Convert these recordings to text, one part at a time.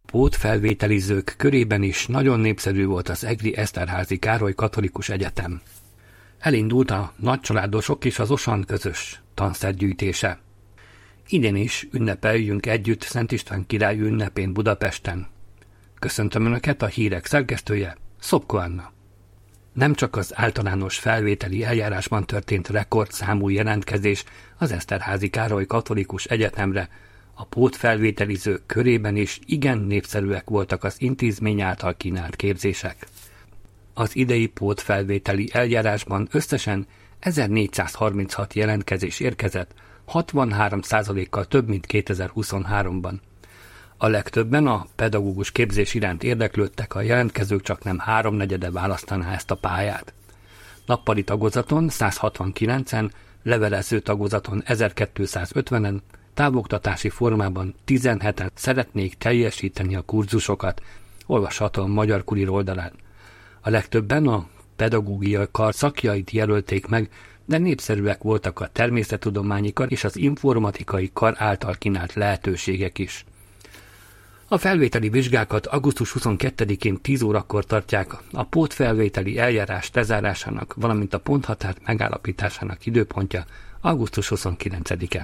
pótfelvételizők körében is nagyon népszerű volt az egri Eszterházy Károly Katolikus Egyetem. Elindult a nagycsaládosok és az Osan közös tanszergyűjtése. Idén is ünnepeljünk együtt Szent István király ünnepén Budapesten. Köszöntöm Önöket, a hírek szerkesztője, Szopko Anna. Nem csak az általános felvételi eljárásban történt rekordszámú jelentkezés az Eszterházy Károly Katolikus Egyetemre, a pótfelvételizők körében is igen népszerűek voltak az intézmény által kínált képzések. Az idei pótfelvételi eljárásban összesen 1436 jelentkezés érkezett, 63%-kal több, mint 2023-ban. A legtöbben a pedagógus képzés iránt érdeklődtek, a jelentkezők csaknem 3/4 választaná ezt a pályát. Nappali tagozaton 169-en, levelező tagozaton 1250-en, távoktatási formában 17-en szeretnék teljesíteni a kurzusokat, olvasható a Magyar Kurír oldalán. A legtöbben a pedagógiai kar szakjait jelölték meg, de népszerűek voltak a természettudományi kar és az informatikai kar által kínált lehetőségek is. A felvételi vizsgákat augusztus 22-én 10 órakor tartják a pótfelvételi eljárás lezárásának, valamint a ponthatár megállapításának időpontja augusztus 29-e.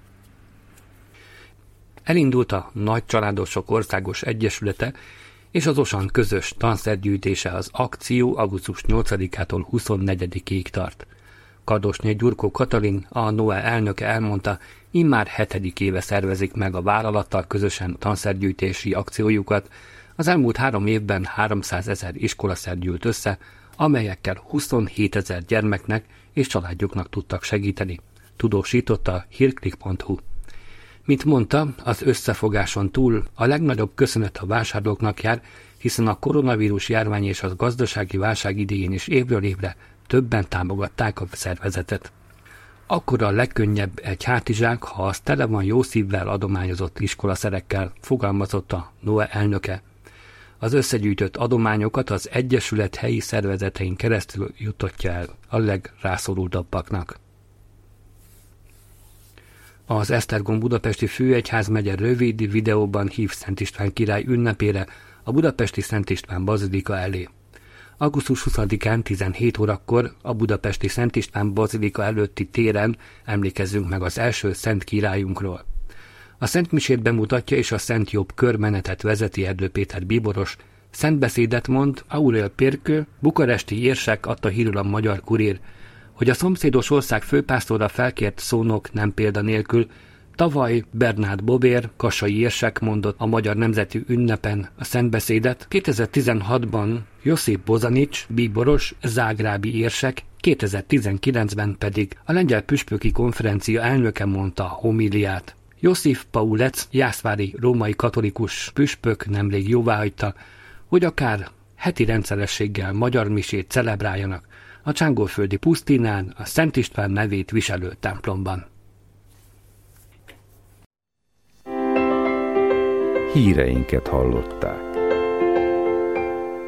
Elindult a Nagycsaládosok Országos Egyesülete és az Osan közös tanszergyűjtése, az akció augusztus 8-ától 24-ig tart. Kadosné Gyurkó Katalin, a NOE elnöke elmondta, immár 7. éve szervezik meg a vállalattal közösen tanszergyűjtési akciójukat. Az elmúlt 3 évben 300 000 iskolaszer gyűlt össze, amelyekkel 27 000 gyermeknek és családjuknak tudtak segíteni, tudósította hírklik.hu. Mint mondta, az összefogáson túl a legnagyobb köszönet a vásárlóknak jár, hiszen a koronavírus járvány és a gazdasági válság idején is évről évre többen támogatták a szervezetet. Akkor a legkönnyebb egy hátizsák, ha az tele van jó szívvel adományozott iskolaszerekkel, fogalmazott a NOE elnöke. Az összegyűjtött adományokat az Egyesület helyi szervezetein keresztül juttatja el a legrászorultabbaknak. Az Esztergom budapesti főegyházmegye rövid videóban hív Szent István király ünnepére a budapesti Szent István bazilika elé. Augusztus 20-án 17 órakor a budapesti Szent István bazilika előtti téren emlékezzünk meg az első szent királyunkról. A szentmisét bemutatja és a Szent Jobb körmenetet vezeti Erdő Péter bíboros, szentbeszédet mond Aurel Pérkő, bukaresti érsek, adta hírül a Magyar Kurír, hogy a szomszédos ország főpásztora felkért szónok nem példa nélkül. Tavaly Bernát Bobér, kassai érsek mondott a Magyar Nemzeti Ünnepen a szentbeszédet, 2016-ban Josip Bozanics, bíboros, zágrábi érsek, 2019-ben pedig a lengyel püspöki konferencia elnöke mondta a homíliát. Josif Paulec, jászvári római katolikus püspök nemrég jóváhagyta, hogy akár heti rendszerességgel magyar misét celebráljanak a Csángorföldi pusztinán, a Szent István nevét viselő templomban. Híreinket hallották.